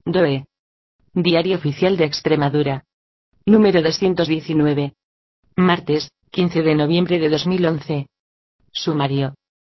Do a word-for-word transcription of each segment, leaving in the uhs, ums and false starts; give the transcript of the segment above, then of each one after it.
D O E. Diario Oficial de Extremadura. Número doscientos diecinueve. Martes, quince de noviembre de dos mil once. Sumario.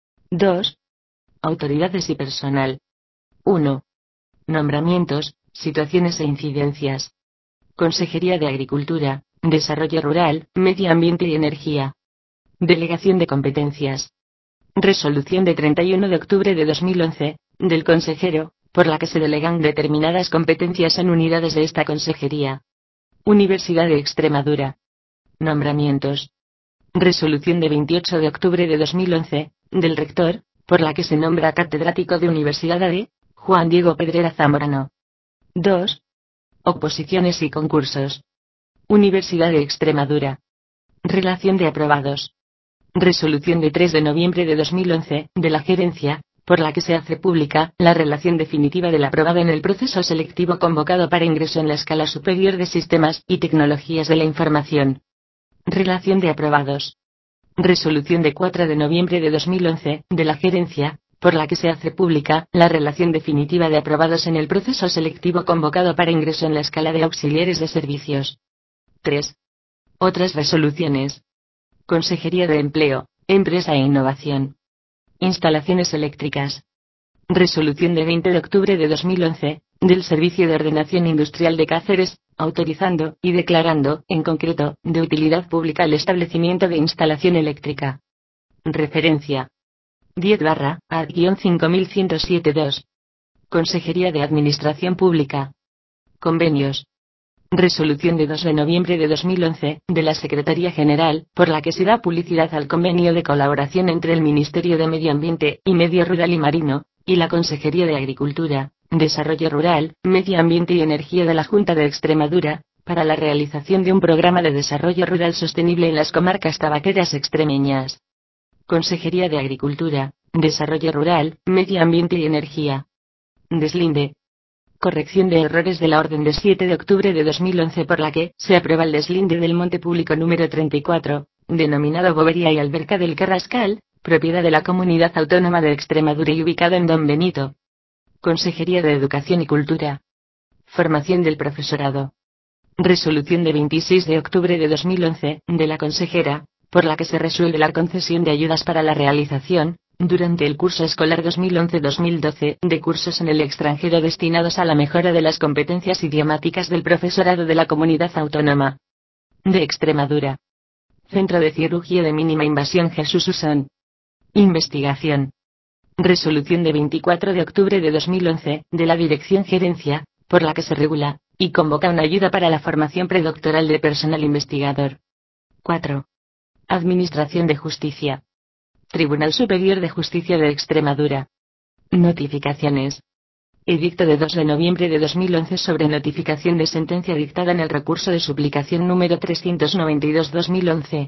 dos. Autoridades y personal. uno. Nombramientos, situaciones e incidencias. Consejería de Agricultura, Desarrollo Rural, Medio Ambiente y Energía. Delegación de competencias. Resolución de treinta y uno de octubre de dos mil once, del consejero, por la que se delegan determinadas competencias en unidades de esta consejería. Universidad de Extremadura. Nombramientos. Resolución de veintiocho de octubre de dos mil once, del rector, por la que se nombra catedrático de Universidad A D, Juan Diego Pedrera Zamorano. dos. Oposiciones y concursos. Universidad de Extremadura. Relación de aprobados. Resolución de tres de noviembre de dos mil once, de la Gerencia, por la que se hace pública la relación definitiva del aprobado en el proceso selectivo convocado para ingreso en la Escala Superior de Sistemas y Tecnologías de la Información. Relación de aprobados. Resolución de cuatro de noviembre de dos mil once, de la Gerencia, por la que se hace pública la relación definitiva de aprobados en el proceso selectivo convocado para ingreso en la Escala de Auxiliares de Servicios. tres. Otras resoluciones. Consejería de Empleo, Empresa e Innovación. Instalaciones eléctricas. Resolución de veinte de octubre de dos mil once, del Servicio de Ordenación Industrial de Cáceres, autorizando y declarando, en concreto, de utilidad pública el establecimiento de instalación eléctrica. Referencia. diez barra A cinco mil ciento siete dos. Consejería de Administración Pública. Convenios. Resolución de dos de noviembre de dos mil once, de la Secretaría General, por la que se da publicidad al convenio de colaboración entre el Ministerio de Medio Ambiente y Medio Rural y Marino, y la Consejería de Agricultura, Desarrollo Rural, Medio Ambiente y Energía de la Junta de Extremadura, para la realización de un programa de desarrollo rural sostenible en las comarcas tabacaleras extremeñas. Consejería de Agricultura, Desarrollo Rural, Medio Ambiente y Energía. Deslinde. Corrección de errores de la orden de siete de octubre de dos mil once por la que se aprueba el deslinde del monte público número treinta y cuatro, denominado Bobería y Alberca del Carrascal, propiedad de la Comunidad Autónoma de Extremadura y ubicado en Don Benito. Consejería de Educación y Cultura. Formación del profesorado. Resolución de veintiséis de octubre de dos mil once, de la consejera, por la que se resuelve la concesión de ayudas para la realización, durante el curso escolar dos mil once dos mil doce, de cursos en el extranjero destinados a la mejora de las competencias idiomáticas del profesorado de la Comunidad Autónoma de Extremadura. Centro de Cirugía de Mínima Invasión Jesús Usón. Investigación. Resolución de veinticuatro de octubre de dos mil once, de la Dirección Gerencia, por la que se regula y convoca una ayuda para la formación predoctoral de personal investigador. cuatro. Administración de Justicia. Tribunal Superior de Justicia de Extremadura. Notificaciones. Edicto de dos de noviembre de dos mil once sobre notificación de sentencia dictada en el recurso de suplicación número trescientos noventa y dos barra dos mil once.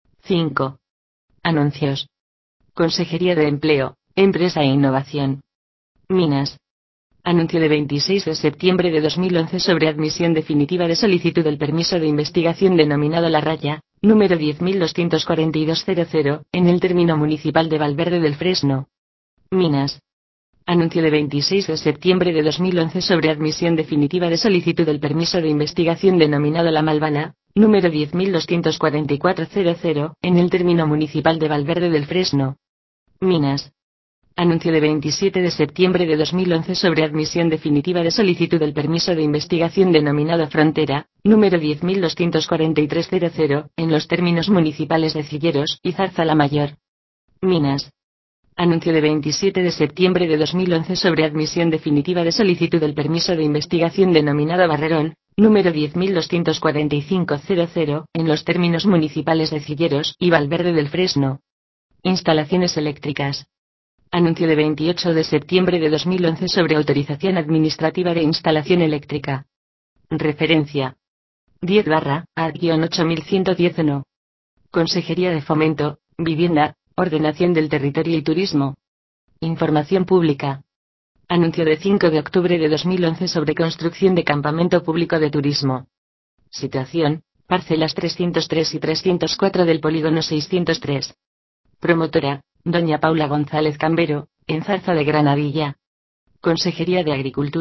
cinco. Anuncios. Consejería de Empleo, Empresa e Innovación. Minas. Anuncio de veintiséis de septiembre de dos mil once sobre admisión definitiva de solicitud del permiso de investigación denominado La Raya, número diez mil doscientos cuarenta y dos cero, en el término municipal de Valverde del Fresno. Minas. Anuncio de veintiséis de septiembre de dos mil once sobre admisión definitiva de solicitud del permiso de investigación denominado La Malvana, número diez mil doscientos cuarenta y cuatro cero, en el término municipal de Valverde del Fresno. Minas. Anuncio de veintisiete de septiembre de dos mil once sobre admisión definitiva de solicitud del permiso de investigación denominado Frontera, número diez mil doscientos cuarenta y tres cero, en los términos municipales de Cilleros y Zarzalamayor. Minas. Anuncio de veintisiete de septiembre de dos mil once sobre admisión definitiva de solicitud del permiso de investigación denominado Barrerón, número diez mil doscientos cuarenta y cinco cero, en los términos municipales de Cilleros y Valverde del Fresno. Instalaciones eléctricas. Anuncio de veintiocho de septiembre de dos mil once sobre autorización administrativa de instalación eléctrica. Referencia. diez barra A ocho mil ciento diez no. Consejería de Fomento, Vivienda, Ordenación del Territorio y Turismo. Información pública. Anuncio de cinco de octubre de dos mil once sobre construcción de campamento público de turismo. Situación, parcelas trescientos tres y trescientos cuatro del polígono seiscientos tres. Promotora, doña Paula González Cambero, en Zarza de Granadilla. Consejería de Agricultura,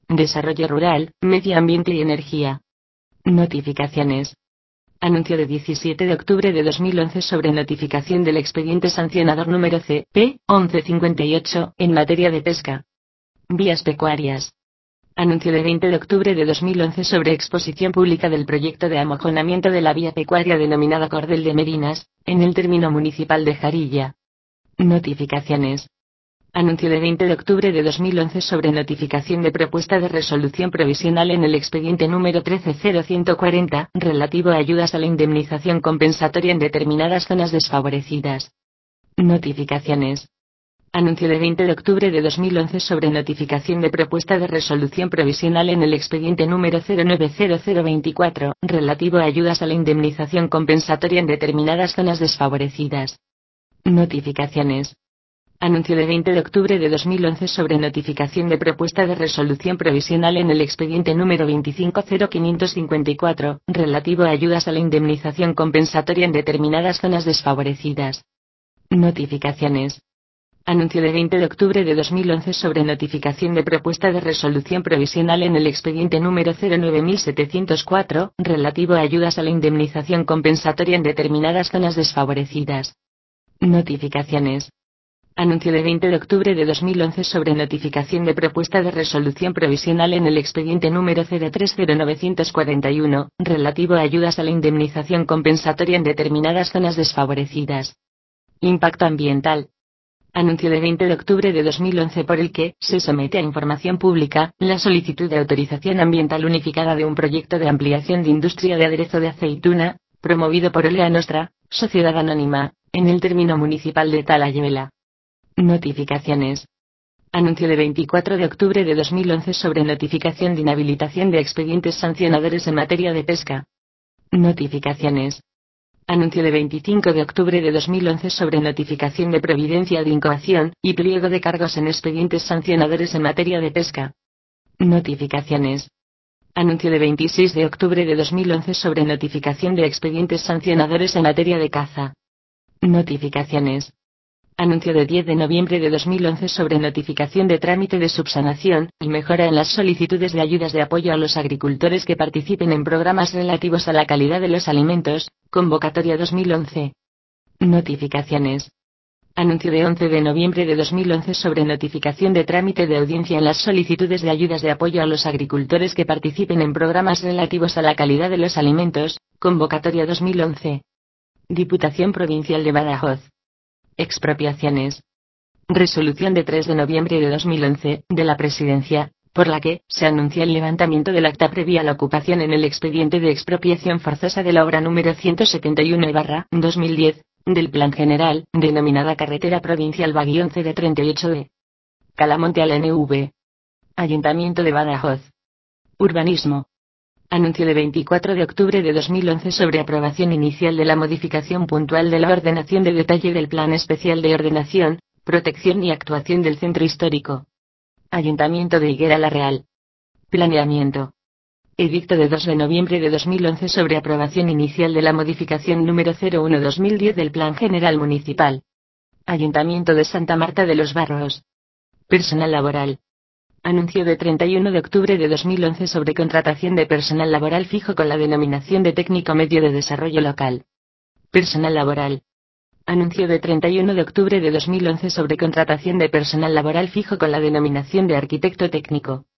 Desarrollo Rural, Medio Ambiente y Energía. Notificaciones. Anuncio de diecisiete de octubre de dos mil once sobre notificación del expediente sancionador número C P once cincuenta y ocho en materia de pesca. Vías pecuarias. Anuncio de veinte de octubre de dos mil once sobre exposición pública del proyecto de amojonamiento de la vía pecuaria denominada Cordel de Merinas, en el término municipal de Jarilla. Notificaciones. Anuncio de veinte de octubre de dos mil once sobre notificación de propuesta de resolución provisional en el expediente número trece cero ciento cuarenta, relativo a ayudas a la indemnización compensatoria en determinadas zonas desfavorecidas. Notificaciones. Anuncio de veinte de octubre de dos mil once sobre notificación de propuesta de resolución provisional en el expediente número cero nueve cero cero veinticuatro, relativo a ayudas a la indemnización compensatoria en determinadas zonas desfavorecidas. Notificaciones. Anuncio de veinte de octubre de dos mil once sobre notificación de propuesta de resolución provisional en el expediente número veinticinco cero quinientos cincuenta y cuatro, relativo a ayudas a la indemnización compensatoria en determinadas zonas desfavorecidas. Notificaciones. Anuncio de veinte de octubre de dos mil once sobre notificación de propuesta de resolución provisional en el expediente número cero nueve setecientos cuatro, relativo a ayudas a la indemnización compensatoria en determinadas zonas desfavorecidas. Notificaciones. Anuncio de veinte de octubre de dos mil once sobre notificación de propuesta de resolución provisional en el expediente número cero tres cero novecientos cuarenta y uno, relativo a ayudas a la indemnización compensatoria en determinadas zonas desfavorecidas. Impacto ambiental. Anuncio de veinte de octubre de dos mil once por el que se somete a información pública la solicitud de autorización ambiental unificada de un proyecto de ampliación de industria de aderezo de aceituna, promovido por Olea Nostra, Sociedad Anónima, en el término municipal de Talayuela. Notificaciones. Anuncio de veinticuatro de octubre de dos mil once sobre notificación de inhabilitación de expedientes sancionadores en materia de pesca. Notificaciones. Anuncio de veinticinco de octubre de dos mil once sobre notificación de providencia de incoación y pliego de cargos en expedientes sancionadores en materia de pesca. Notificaciones. Anuncio de veintiséis de octubre de dos mil once sobre notificación de expedientes sancionadores en materia de caza. Notificaciones. Anuncio de diez de noviembre de dos mil once sobre notificación de trámite de subsanación y mejora en las solicitudes de ayudas de apoyo a los agricultores que participen en programas relativos a la calidad de los alimentos, convocatoria dos mil once. Notificaciones. Anuncio de once de noviembre de dos mil once sobre notificación de trámite de audiencia en las solicitudes de ayudas de apoyo a los agricultores que participen en programas relativos a la calidad de los alimentos, convocatoria dos mil once. Diputación Provincial de Badajoz. Expropiaciones. Resolución de tres de noviembre de dos mil once, de la Presidencia, por la que se anuncia el levantamiento del acta previa a la ocupación en el expediente de expropiación forzosa de la obra número ciento setenta y uno barra dos mil diez, del Plan General, denominada Carretera Provincial Baguión-C D treinta y ocho de Calamonte al N V. Ayuntamiento de Badajoz. Urbanismo. Anuncio de veinticuatro de octubre de dos mil once sobre aprobación inicial de la modificación puntual de la ordenación de detalle del Plan Especial de Ordenación, Protección y Actuación del Centro Histórico. Ayuntamiento de Higuera la Real. Planeamiento. Edicto de dos de noviembre de dos mil once sobre aprobación inicial de la modificación número cero uno barra dos mil diez del Plan General Municipal. Ayuntamiento de Santa Marta de los Barros. Personal laboral. Anuncio de treinta y uno de octubre de dos mil once sobre contratación de personal laboral fijo con la denominación de técnico medio de desarrollo local. Personal laboral. Anuncio de treinta y uno de octubre de dos mil once sobre contratación de personal laboral fijo con la denominación de arquitecto técnico.